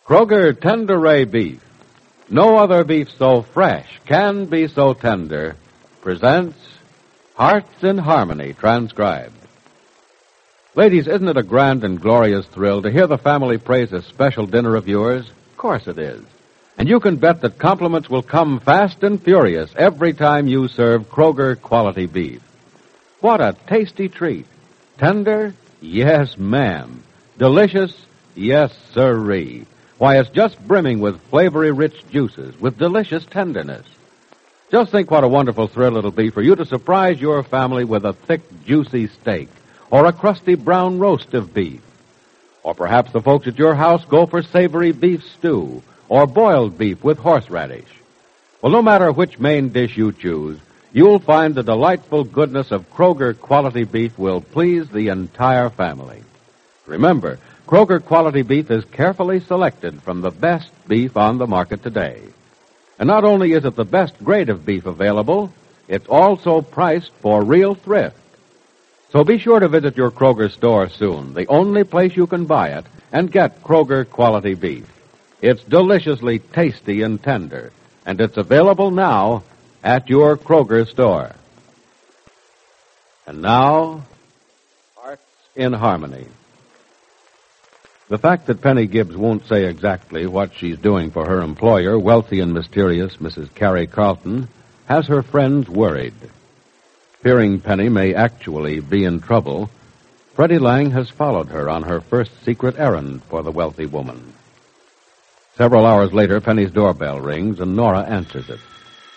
Kroger Tenderay Beef, no other beef so fresh can be so tender, presents Hearts in Harmony, transcribed. Ladies, isn't it a grand and glorious thrill to hear the family praise a special dinner of yours? Of course it is. And you can bet that compliments will come fast and furious every time you serve Kroger quality beef. What a tasty treat. Tender? Yes, ma'am. Delicious? Yes, sirree. Why, it's just brimming with flavory-rich juices, with delicious tenderness. Just think what a wonderful thrill it'll be for you to surprise your family with a thick, juicy steak, or a crusty brown roast of beef. Or perhaps the folks at your house go for savory beef stew, or boiled beef with horseradish. Well, no matter which main dish you choose, you'll find the delightful goodness of Kroger quality beef will please the entire family. Remember, Kroger quality beef is carefully selected from the best beef on the market today. And not only is it the best grade of beef available, it's also priced for real thrift. So be sure to visit your Kroger store soon, the only place you can buy it, and get Kroger quality beef. It's deliciously tasty and tender, and it's available now at your Kroger store. And now, Hearts in Harmony. The fact that Penny Gibbs won't say exactly what she's doing for her employer, wealthy and mysterious Mrs. Carrie Carlton, has her friends worried. Fearing Penny may actually be in trouble, Freddie Lang has followed her on her first secret errand for the wealthy woman. Several hours later, Penny's doorbell rings and Nora answers it.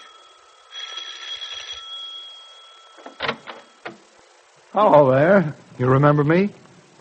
Hello there. You remember me?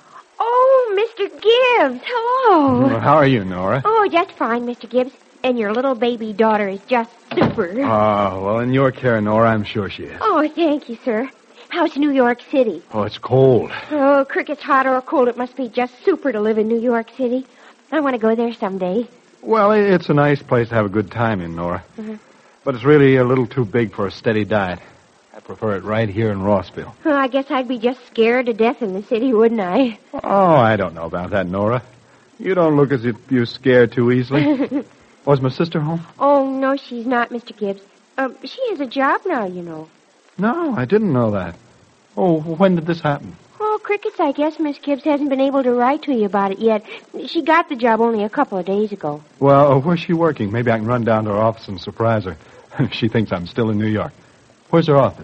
Mr. Gibbs, hello. Well, how are you, Nora? Oh, just fine, Mr. Gibbs. And your little baby daughter is just super. Oh, well, in your care, Nora, I'm sure she is. Oh, thank you, sir. How's New York City? Oh, it's cold. Oh, cricket's hot or cold. It must be just super to live in New York City. I want to go there someday. Well, it's a nice place to have a good time in, Nora. Mm-hmm. But it's really a little too big for a steady diet. I prefer it right here in Rossville. Oh, I guess I'd be just scared to death in the city, wouldn't I? Oh, I don't know about that, Nora. You don't look as if you're scared too easily. Was my sister home? Oh, no, she's not, Mr. Gibbs. She has a job now, you know. No, I didn't know that. Oh, when did this happen? Oh, crickets, I guess Miss Gibbs hasn't been able to write to you about it yet. She got the job only a couple of days ago. Well, where's she working? Maybe I can run down to her office and surprise her. She thinks I'm still in New York. Where's her office?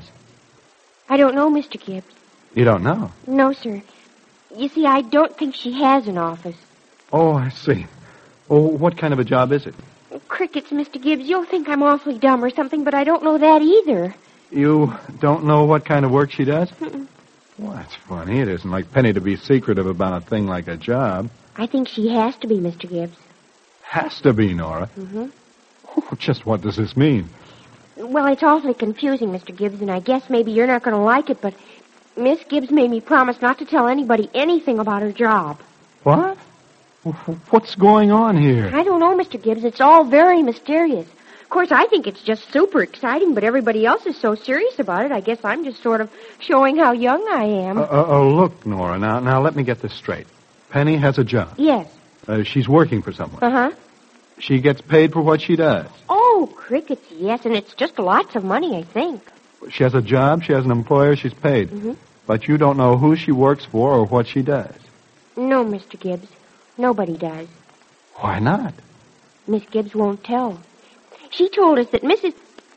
I don't know, Mr. Gibbs. You don't know? No, sir. You see, I don't think she has an office. Oh, I see. Oh, what kind of a job is it? Crickets, Mr. Gibbs, you'll think I'm awfully dumb or something, but I don't know that either. You don't know what kind of work she does? Mm-mm. Well, that's funny. It isn't like Penny to be secretive about a thing like a job. I think she has to be, Mr. Gibbs. Has to be, Nora. Mm-hmm. Oh, just what does this mean? Well, it's awfully confusing, Mr. Gibbs, and I guess maybe you're not going to like it, but Miss Gibbs made me promise not to tell anybody anything about her job. What? What's going on here? I don't know, Mr. Gibbs. It's all very mysterious. Of course, I think it's just super exciting, but everybody else is so serious about it, I guess I'm just sort of showing how young I am. Look, Nora, now let me get this straight. Penny has a job. Yes. She's working for someone. Uh-huh. She gets paid for what she does. Oh, crickets, yes, and it's just lots of money, I think. She has a job, she has an employer, she's paid. Mm-hmm. But you don't know who she works for or what she does. No, Mr. Gibbs. Nobody does. Why not? Miss Gibbs won't tell. She told us that the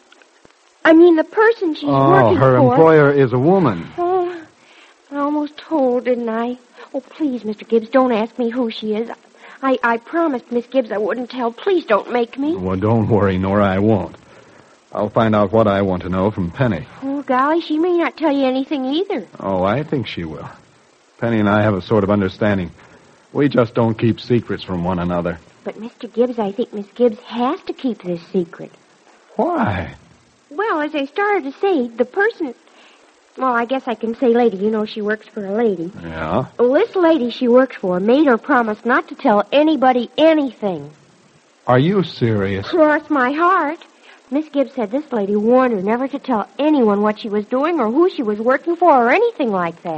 person she's working for... Oh, her employer is a woman. Oh, I almost told, didn't I? Oh, please, Mr. Gibbs, don't ask me who she is. I promised Miss Gibbs I wouldn't tell. Please don't make me. Well, don't worry, Nora, I won't. I'll find out what I want to know from Penny. Oh, golly, she may not tell you anything either. Oh, I think she will. Penny and I have a sort of understanding. We just don't keep secrets from one another. But, Mr. Gibbs, I think Miss Gibbs has to keep this secret. Why? Well, as I started to say, the person... Well, I guess I can say lady. You know she works for a lady. Yeah? Well, this lady she works for made her promise not to tell anybody anything. Are you serious? Cross my heart. Miss Gibbs said this lady warned her never to tell anyone what she was doing or who she was working for or anything like that.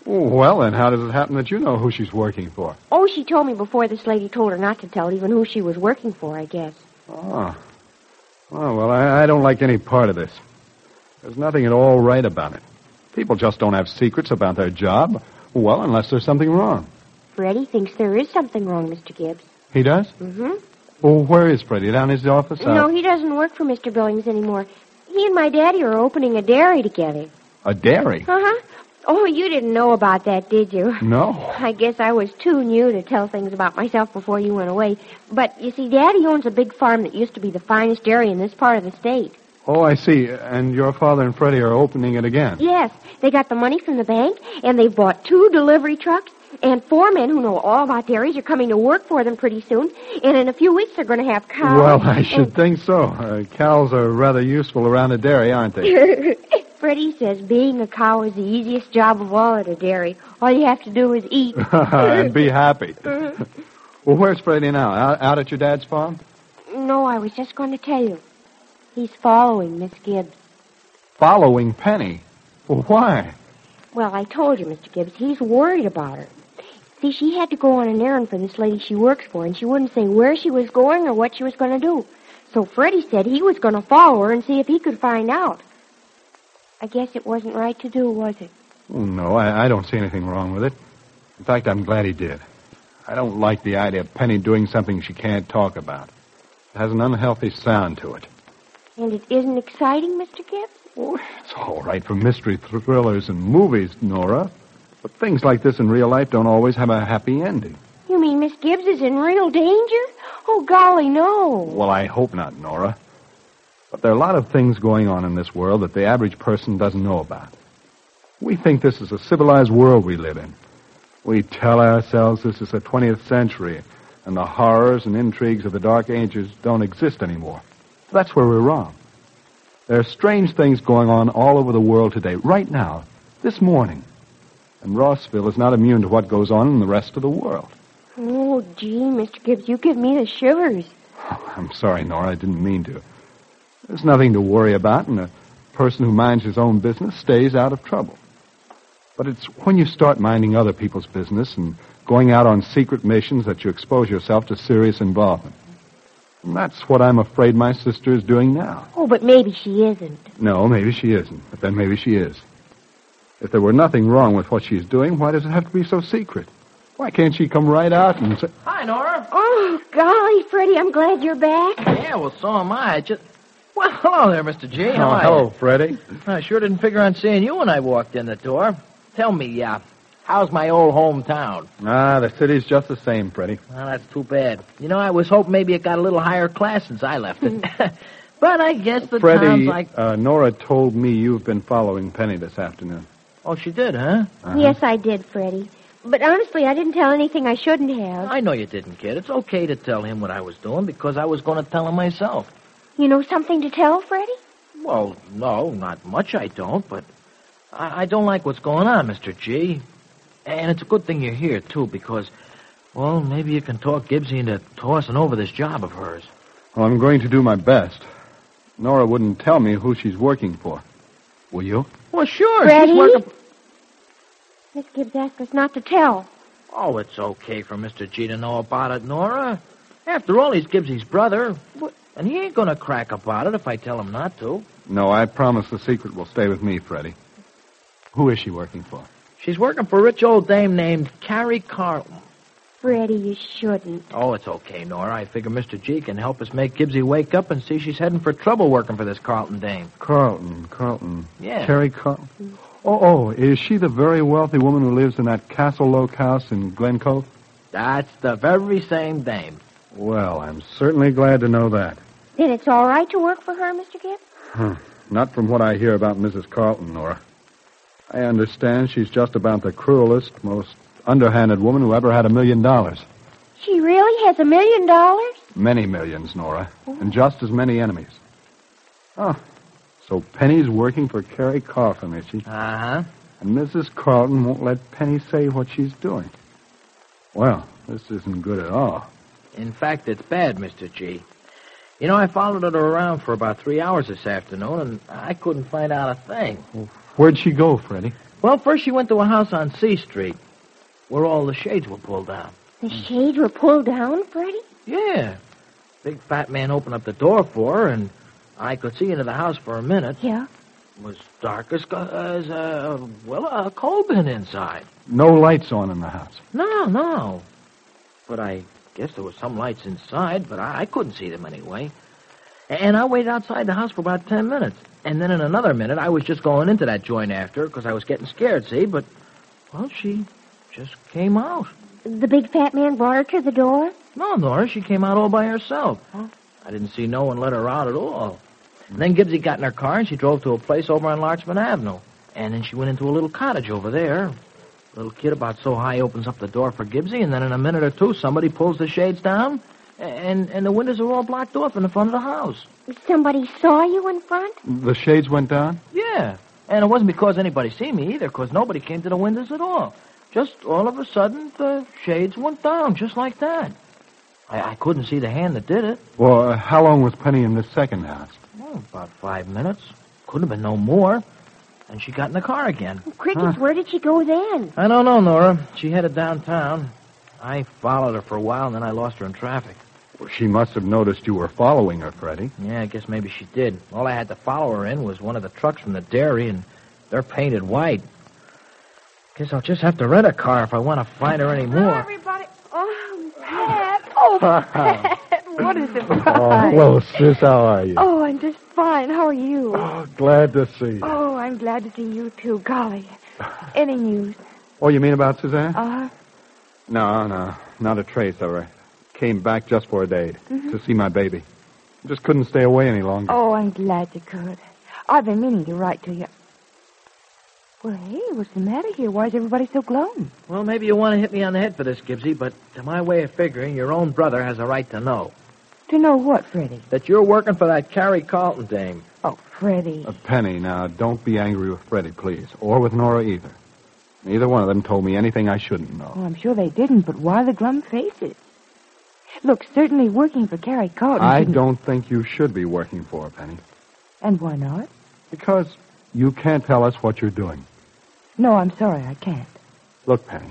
Well, then how does it happen that you know who she's working for? Oh, she told me before this lady told her not to tell even who she was working for, I guess. Oh. Oh, well, I don't like any part of this. There's nothing at all right about it. People just don't have secrets about their job. Well, unless there's something wrong. Freddie thinks there is something wrong, Mr. Gibbs. He does? Mm-hmm. Well, where is Freddie? Down in his office? No, he doesn't work for Mr. Billings anymore. He and my daddy are opening a dairy together. A dairy? Uh-huh. Oh, you didn't know about that, did you? No. I guess I was too new to tell things about myself before you went away. But, you see, Daddy owns a big farm that used to be the finest dairy in this part of the state. Oh, I see. And your father and Freddie are opening it again? Yes. They got the money from the bank, and they bought 2 delivery trucks, and 4 men who know all about dairies are coming to work for them pretty soon. And in a few weeks, they're going to have cows. Well, I should think so. Cows are rather useful around a dairy, aren't they? Freddie says being a cow is the easiest job of all at a dairy. All you have to do is eat. And be happy. Well, where's Freddie now? Out at your dad's farm? No, I was just going to tell you. He's following Miss Gibbs. Following Penny? Well, why? Well, I told you, Mr. Gibbs, he's worried about her. See, she had to go on an errand for this lady she works for, and she wouldn't say where she was going or what she was going to do. So Freddie said he was going to follow her and see if he could find out. I guess it wasn't right to do, was it? Oh, no, I don't see anything wrong with it. In fact, I'm glad he did. I don't like the idea of Penny doing something she can't talk about. It has an unhealthy sound to it. And it isn't exciting, Mr. Gibbs? Oh, it's all right for mystery thrillers and movies, Nora. But things like this in real life don't always have a happy ending. You mean Miss Gibbs is in real danger? Oh, golly, no. Well, I hope not, Nora. But there are a lot of things going on in this world that the average person doesn't know about. We think this is a civilized world we live in. We tell ourselves this is the 20th century, and the horrors and intrigues of the Dark Ages don't exist anymore. That's where we're wrong. There are strange things going on all over the world today, right now, this morning. And Rossville is not immune to what goes on in the rest of the world. Oh, gee, Mr. Gibbs, you give me the shivers. Oh, I'm sorry, Nora, I didn't mean to. There's nothing to worry about, and a person who minds his own business stays out of trouble. But it's when you start minding other people's business and going out on secret missions that you expose yourself to serious involvement. And that's what I'm afraid my sister is doing now. Oh, but maybe she isn't. No, maybe she isn't, but then maybe she is. If there were nothing wrong with what she's doing, why does it have to be so secret? Why can't she come right out and say... Hi, Nora. Oh, golly, Freddie, I'm glad you're back. Yeah, well, so am I. Well, hello there, Mr. G. How are hello, you? Freddie. I sure didn't figure on seeing you when I walked in the door. Tell me, how's my old hometown? The city's just the same, Freddie. Well, that's too bad. You know, I was hoping maybe it got a little higher class since I left it. But I guess the Freddie, town's like... Nora told me you've been following Penny this afternoon. Oh, she did, huh? Uh-huh. Yes, I did, Freddie. But honestly, I didn't tell anything I shouldn't have. I know you didn't, kid. It's okay to tell him what I was doing because I was going to tell him myself. You know something to tell, Freddie? Well, no, not much I don't, but I don't like what's going on, Mr. G. And it's a good thing you're here, too, because, well, maybe you can talk Gibbsy into tossing over this job of hers. Well, I'm going to do my best. Nora wouldn't tell me who she's working for. Will you? Well, sure. Freddie? She's working... Miss Gibbs asked us not to tell. Oh, it's okay for Mr. G to know about it, Nora. After all, he's Gibbsy's brother. And he ain't going to crack about it if I tell him not to. No, I promise the secret will stay with me, Freddie. Who is she working for? She's working for a rich old dame named Carrie Carlton. Freddie, you shouldn't. Oh, it's okay, Nora. I figure Mr. G can help us make Gibbsy wake up and see she's heading for trouble working for this Carlton dame. Carlton. Yeah. Carrie Carlton. Oh, is she the very wealthy woman who lives in that Castle Oak house in Glen Cove? That's the very same dame. Well, I'm certainly glad to know that. Then it's all right to work for her, Mr. Gibbs? Not from what I hear about Mrs. Carlton, Nora. I understand she's just about the cruelest, most underhanded woman who ever had $1 million. She really has $1 million? Many millions, Nora, and just as many enemies. Oh, so Penny's working for Carrie Carlton, is she? Uh-huh. And Mrs. Carlton won't let Penny say what she's doing. Well, this isn't good at all. In fact, it's bad, Mr. G. You know, I followed her around for about 3 hours this afternoon, and I couldn't find out a thing. Where'd she go, Freddie? Well, first she went to a house on C Street where all the shades were pulled down. The shades were pulled down, Freddie? Yeah. Big fat man opened up the door for her, and I could see into the house for a minute. Yeah. It was dark as a coal bin inside. No lights on in the house. No. But I guess there were some lights inside, but I couldn't see them anyway. And I waited outside the house for about 10 minutes. And then in another minute, I was just going into that joint after her because I was getting scared, see? But, well, she just came out. The big fat man brought her to the door? No, Nora, she came out all by herself. Huh? I didn't see no one let her out at all. And then Gibbsy got in her car and she drove to a place over on Larchmont Avenue. And then she went into a little cottage over there. A little kid about so high opens up the door for Gibbsy, and then in a minute or two, somebody pulls the shades down, and the windows are all blocked off in the front of the house. Somebody saw you in front? The shades went down? Yeah. And it wasn't because anybody seen me either, because nobody came to the windows at all. Just all of a sudden, the shades went down, just like that. I couldn't see the hand that did it. Well, how long was Penny in this second house? Oh, about 5 minutes. Couldn't have been no more. And she got in the car again. Crickets, where did she go then? I don't know, Nora. She headed downtown. I followed her for a while, and then I lost her in traffic. Well, she must have noticed you were following her, Freddie. Yeah, I guess maybe she did. All I had to follow her in was one of the trucks from the dairy, and they're painted white. Guess I'll just have to rent a car if I want to find her anymore. Everybody. Oh, Pat. Oh, Pat. What is it? Oh, hello, sis. How are you? Oh, I'm just fine. How are you? Oh, glad to see you. Oh, I'm glad to see you, too. Golly. Any news? Oh, you mean about Suzanne? Uh-huh. No, not a trace of her. Came back just for a day to see my baby. Just couldn't stay away any longer. Oh, I'm glad you could. I've been meaning to write to you. Well, hey, what's the matter here? Why is everybody so glum? Well, maybe you want to hit me on the head for this, Gibbsy, but to my way of figuring, your own brother has a right to know. To know what, Freddie? That you're working for that Carrie Carlton dame. Oh, Freddie. Penny, now, don't be angry with Freddie, please. Or with Nora either. Neither one of them told me anything I shouldn't know. Oh, I'm sure they didn't, but why the glum faces? Look, certainly working for Carrie Carlton I don't think you should be working for her, Penny. And why not? Because you can't tell us what you're doing. No, I'm sorry, I can't. Look, Penny,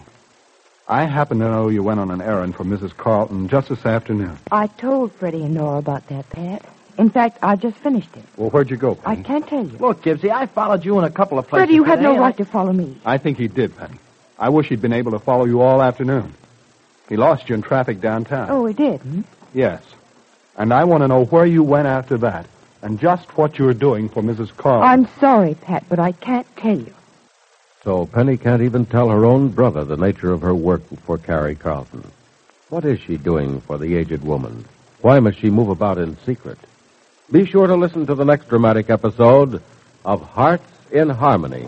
I happen to know you went on an errand for Mrs. Carlton just this afternoon. I told Freddie and Nora about that, Pat. In fact, I just finished it. Well, where'd you go, I Penny? can't tell you. Look, Gibbsy, I followed you in a couple of places Freddie, you had today, no and right to follow me. I think he did, Penny. I wish he'd been able to follow you all afternoon. He lost you in traffic downtown. Oh, he did, hmm? Yes. And I want to know where you went after that, and just what you were doing for Mrs. Carlton. I'm sorry, Pat, but I can't tell you. So Penny can't even tell her own brother the nature of her work for Carrie Carlton. What is she doing for the aged woman? Why must she move about in secret? Be sure to listen to the next dramatic episode of Hearts in Harmony.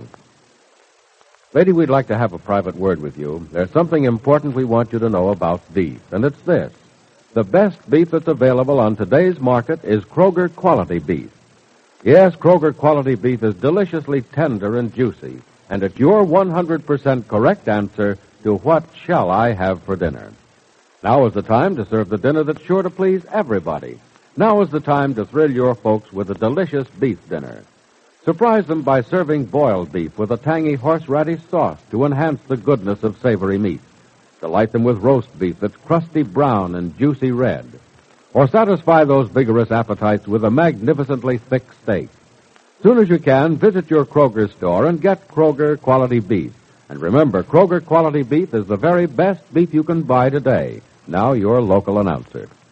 Lady, we'd like to have a private word with you. There's something important we want you to know about beef, and it's this. The best beef that's available on today's market is Kroger Quality Beef. Yes, Kroger Quality Beef is deliciously tender and juicy, and it's your 100% correct answer to what shall I have for dinner. Now is the time to serve the dinner that's sure to please everybody. Now is the time to thrill your folks with a delicious beef dinner. Surprise them by serving boiled beef with a tangy horseradish sauce to enhance the goodness of savory meat. Delight them with roast beef that's crusty brown and juicy red. Or satisfy those vigorous appetites with a magnificently thick steak. Soon as you can, visit your Kroger store and get Kroger Quality Beef. And remember, Kroger Quality Beef is the very best beef you can buy today. Now your local announcer.